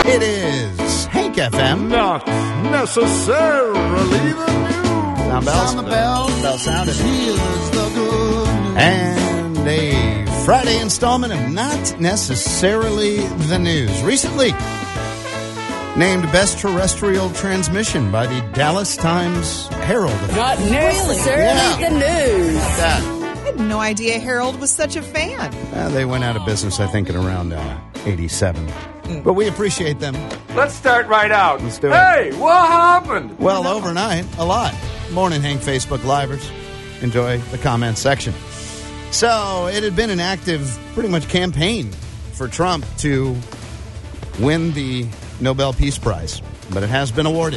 It is Hank FM. Not necessarily the news. Sound bells. Sound the bells. Bell sounded. Here's the good news. And a Friday installment of Not Necessarily the News. Recently named Best Terrestrial Transmission by the Dallas Times-Herald. Not necessarily the news. That. I had no idea Harold was such a fan. They went out of business, I think, in around 87. But we appreciate them. Let's start right out. Let's do it. Hey, what happened? Well, overnight, a lot. Morning, Hank Facebook Livers. Enjoy the comment section. So, it had been an active, pretty much campaign for Trump to win the Nobel Peace Prize. But it has been awarded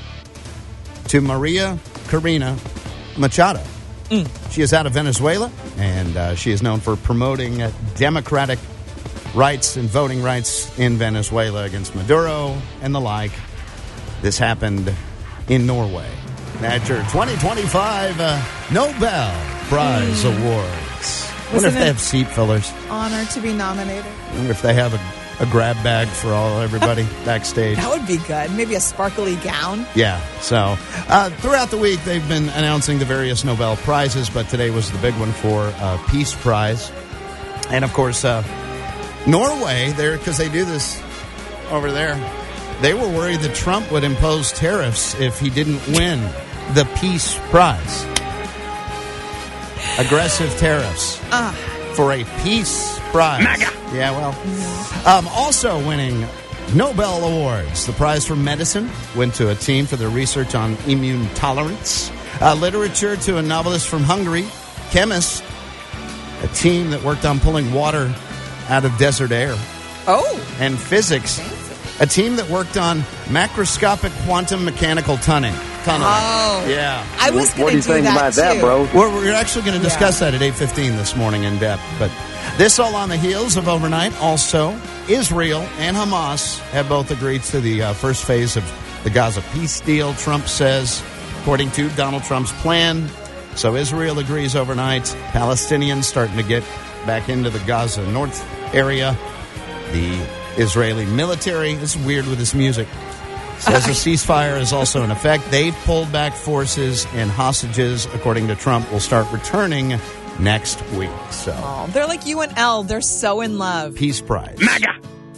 to Maria Corina Machado. She is out of Venezuela, and she is known for promoting democratic rights and voting rights in Venezuela against Maduro and the like. This happened in Norway at your 2025 Nobel Prize Awards. I wonder if they have seat fillers. Honor to be nominated. I wonder if they have a grab bag for everybody backstage. That would be good. Maybe a sparkly gown. Yeah. So throughout the week, they've been announcing the various Nobel Prizes, but today was the big one for Peace Prize. And, of course, Norway, because they do this over there, they were worried that Trump would impose tariffs if he didn't win the Peace Prize. Aggressive tariffs for a Peace Prize. MAGA. Yeah, well. Also winning Nobel Awards. The prize for medicine went to a team for their research on immune tolerance. Literature to a novelist from Hungary. Chemists, a team that worked on pulling water out of desert air. Oh. And physics, a team that worked on macroscopic quantum mechanical tunneling. Oh. Yeah. I was What going do to you do think that, about too. that, bro? We're actually going to discuss that at 8:15 this morning in depth. But this all on the heels of overnight. Also, Israel and Hamas have both agreed to the first phase of the Gaza peace deal, Trump says, according to Donald Trump's plan. So Israel agrees overnight. Palestinians starting to get back into the Gaza North area. The Israeli military, this is weird with this music, says a ceasefire is also in effect. They've pulled back forces, and hostages, according to Trump, will start returning next week. So, They're like you and Elle. They're so in love. Peace Prize. MAGA.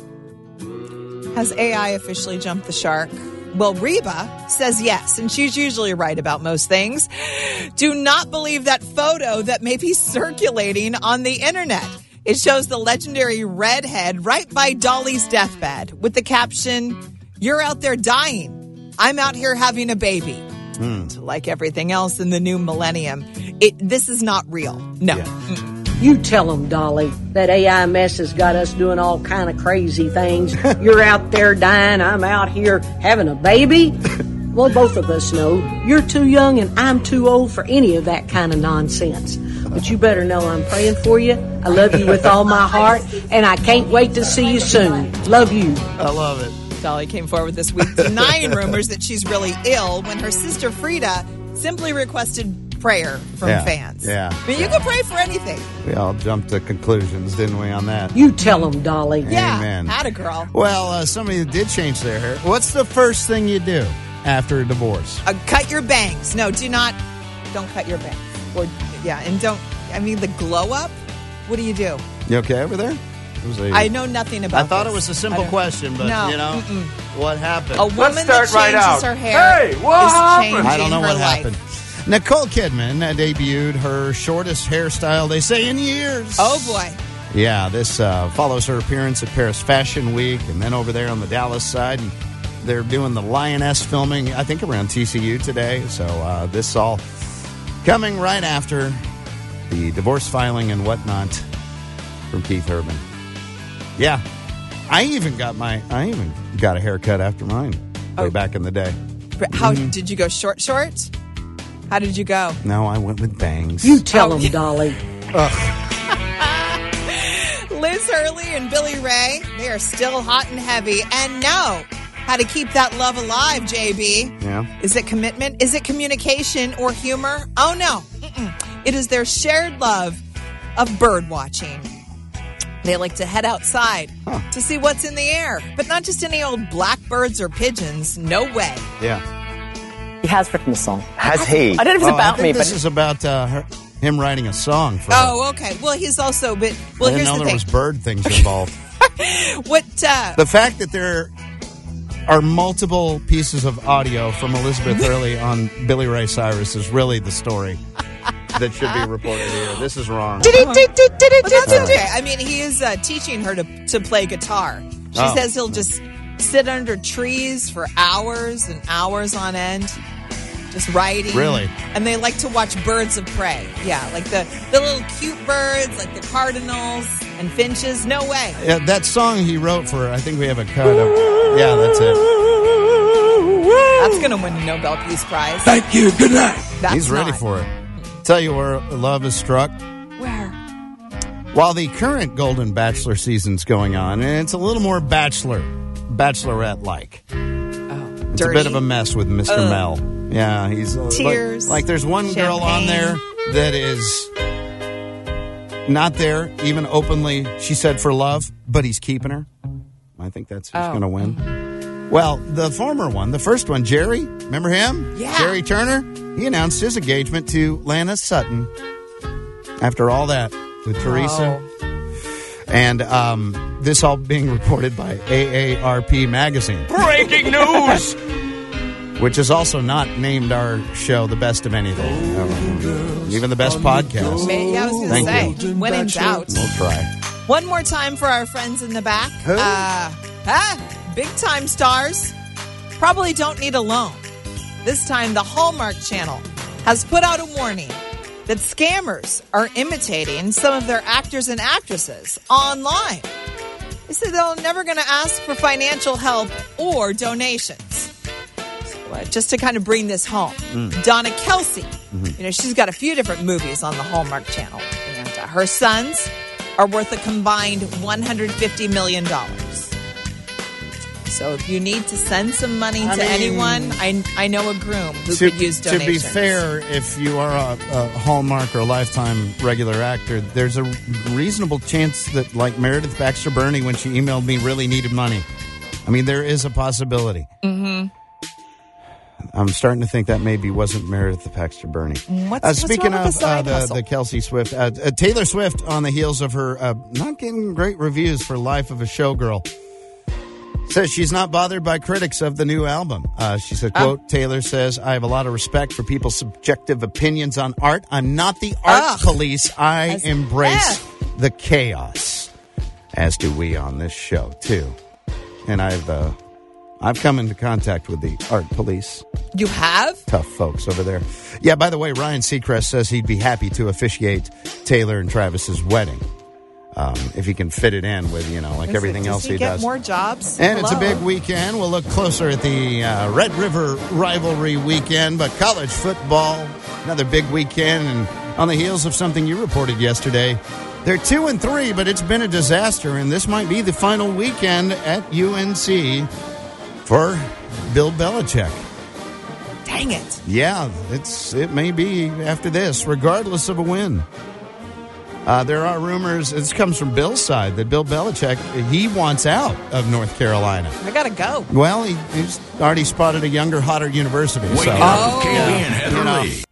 Has AI officially jumped the shark? Well, Reba says yes, and she's usually right about most things. Do not believe that photo that may be circulating on the internet. It shows the legendary redhead right by Dolly's deathbed with the caption, "You're out there dying. I'm out here having a baby." Like everything else in the new millennium, this is not real. No. Yeah. You tell them, Dolly, that AI mess has got us doing all kind of crazy things. You're out there dying. I'm out here having a baby. Well, both of us know you're too young and I'm too old for any of that kind of nonsense. But you better know I'm praying for you. I love you with all my heart, and I can't wait to see you soon. Love you. I love it. Dolly came forward this week denying rumors that she's really ill when her sister Frida simply requested prayer from fans. Yeah. I mean, you can pray for anything. We all jumped to conclusions, didn't we, on that? You tell them, Dolly. Yeah. Amen. Atta girl. Well, somebody that did change their hair. What's the first thing you do after a divorce? Cut your bangs. No, don't cut your bangs. And the glow up? What do you do? You okay over there? I know nothing about I thought this. it was a simple question, but, No. What happened? A woman that start right changes out. her hair Hey, what is happened? changing I don't know her what life. happened. Nicole Kidman debuted her shortest hairstyle, they say, in years. Oh, boy. Yeah, this follows her appearance at Paris Fashion Week, and then over there on the Dallas side, and they're doing the Lioness filming, I think, around TCU today. So this all coming right after the divorce filing and whatnot from Keith Urban. Yeah, I even got a haircut after mine way back in the day. How did you go? Short? How did you go? No, I went with bangs. You tell them, Dolly. Liz Hurley and Billy Ray, they are still hot and heavy and know how to keep that love alive, JB. Yeah. Is it commitment? Is it communication or humor? Oh, no. It is their shared love of bird watching. They like to head outside to see what's in the air, but not just any old blackbirds or pigeons. No way. Yeah. He has written a song. Has he? I don't know if it's I about think me, this but is about him writing a song for her. Oh, okay. Well, he's also, but I well, didn't here's know the there thing. was bird things involved. What? The fact that there are multiple pieces of audio from Elizabeth Hurley on Billy Ray Cyrus is really the story that should be reported here. This is wrong. But that's okay. I mean, he is teaching her to play guitar. She Oh. says he'll just sit under trees for hours and hours on end, just writing. Really? And they like to watch birds of prey. Yeah, like the little cute birds, like the cardinals and finches. No way. Yeah, that song he wrote for her, I think we have a cut of. Yeah, that's it. That's going to win a Nobel Peace Prize. Thank you. Good night. That's He's ready not. for it. Tell you where love is struck. Where? While the current Golden Bachelor season's going on, and it's a little more bachelorette-like. It's a bit of a mess with Mr. Mel. Yeah, he's Tears, like there's one girl on there that is not there, even openly. She said for love, but he's keeping her. I think that's who's going to win. Well, the former one, the first one, Jerry, remember him? Yeah. Jerry Turner. He announced his engagement to Lana Sutton. After all that with Teresa. And this all being reported by AARP Magazine. Breaking news. Which has also not named our show the best of anything. Even the best podcast. Yeah, I was going to Thank say, when in doubt. We'll try. One more time for our friends in the back. Big time stars probably don't need a loan. This time, the Hallmark Channel has put out a warning that scammers are imitating some of their actors and actresses online. They said they're never going to ask for financial help or donations. So, just to kind of bring this home, Donna Kelsey, she's got a few different movies on the Hallmark Channel, and her sons are worth a combined $150 million. So if you need to send some money to anyone, I know a groom who could use donations. To be fair, if you are a Hallmark or Lifetime regular actor, there's a reasonable chance that, like Meredith Baxter Burney, when she emailed me, really needed money. I mean, there is a possibility. Mm-hmm. I'm starting to think that maybe wasn't Meredith Baxter Burney. Speaking wrong with of the Kelsey Swift, Taylor Swift, on the heels of her not getting great reviews for Life of a Showgirl, says she's not bothered by critics of the new album. She said, quote, Taylor says, I have a lot of respect for people's subjective opinions on art. I'm not the art police. I embrace the chaos, as do we on this show, too. And I've come into contact with the art police. You have? Tough folks over there. Yeah, by the way, Ryan Seacrest says he'd be happy to officiate Taylor and Travis's wedding. If he can fit it in with, everything else he does. Get more jobs? And it's a big weekend. We'll look closer at the Red River rivalry weekend, but college football, another big weekend. And on the heels of something you reported yesterday, they're 2-3, but it's been a disaster. And this might be the final weekend at UNC for Bill Belichick. Dang it. Yeah, it may be after this, regardless of a win. There are rumors, this comes from Bill's side, that Bill Belichick, he wants out of North Carolina. I got to go. Well, he's already spotted a younger, hotter university. Wake So, up, Katie and Heather Lee.